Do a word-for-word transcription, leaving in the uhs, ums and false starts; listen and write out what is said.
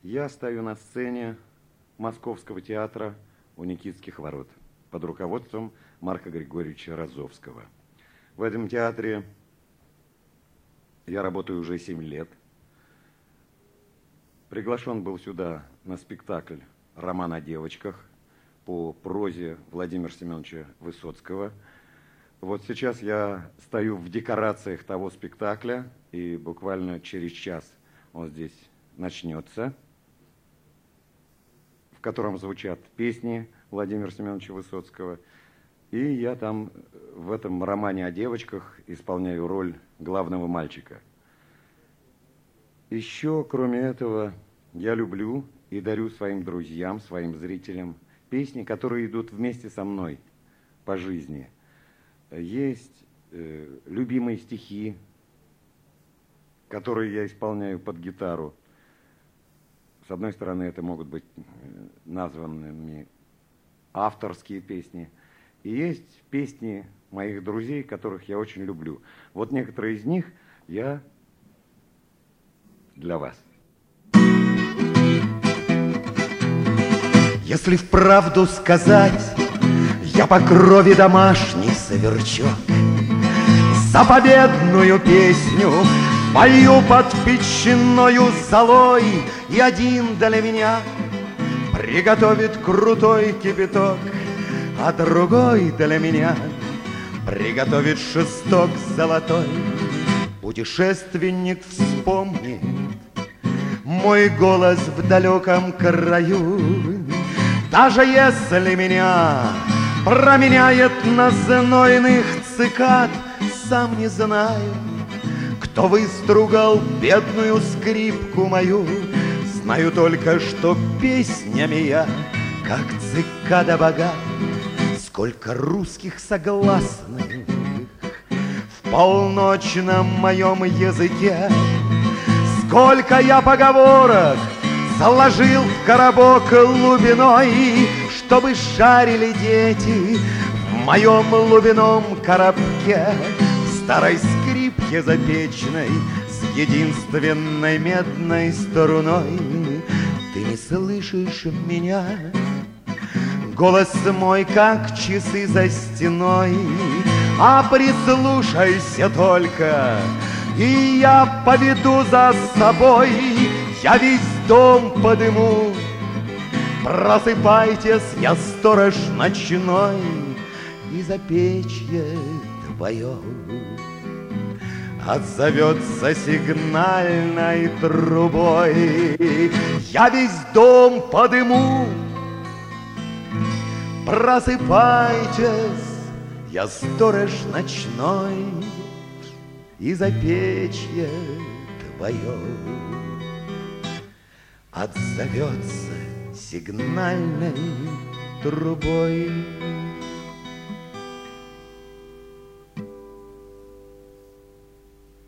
Я стою на сцене Московского театра у Никитских ворот под руководством Марка Григорьевича Розовского. В этом театре я работаю уже семь лет. Приглашен был сюда на спектакль «Роман о девочках» по прозе Владимира Семеновича Высоцкого. Вот сейчас я стою в декорациях того спектакля, и буквально через час он здесь начнется, в котором звучат песни Владимира Семеновича Высоцкого. И я там в этом романе о девочках исполняю роль главного мальчика. Еще, кроме этого, я люблю и дарю своим друзьям, своим зрителям песни, которые идут вместе со мной по жизни. Есть э, любимые стихи, которые я исполняю под гитару. С одной стороны, это могут быть названными авторские песни. И есть песни моих друзей, которых я очень люблю. Вот некоторые из них я для вас. Если вправду сказать, я по крови домашний сверчок, заповедную песню пою под печною золой, и один для меня приготовит крутой кипяток, а другой для меня приготовит шесток золотой. Путешественник вспомнит мой голос в далеком краю, даже если меня променяет на знойных цикад. Сам не знаю, кто выстругал бедную скрипку мою. Знаю только, что песнями я, как цикада, богат. Сколько русских согласных в полночном моем языке, сколько я поговорок заложил в коробок глубиной, чтобы шарили дети в моем лубином коробке, в старой скрипке запечной с единственной медной струной. Ты не слышишь меня? Голос мой, как часы за стеной, а прислушайся только, и я поведу за собой, я весь дом подыму. Просыпайтесь, я сторож ночной, и запечье твое отзовется сигнальной трубой. Я весь дом подыму. Просыпайтесь, я сторож ночной, и запечье твое отзовется сигнальной трубой.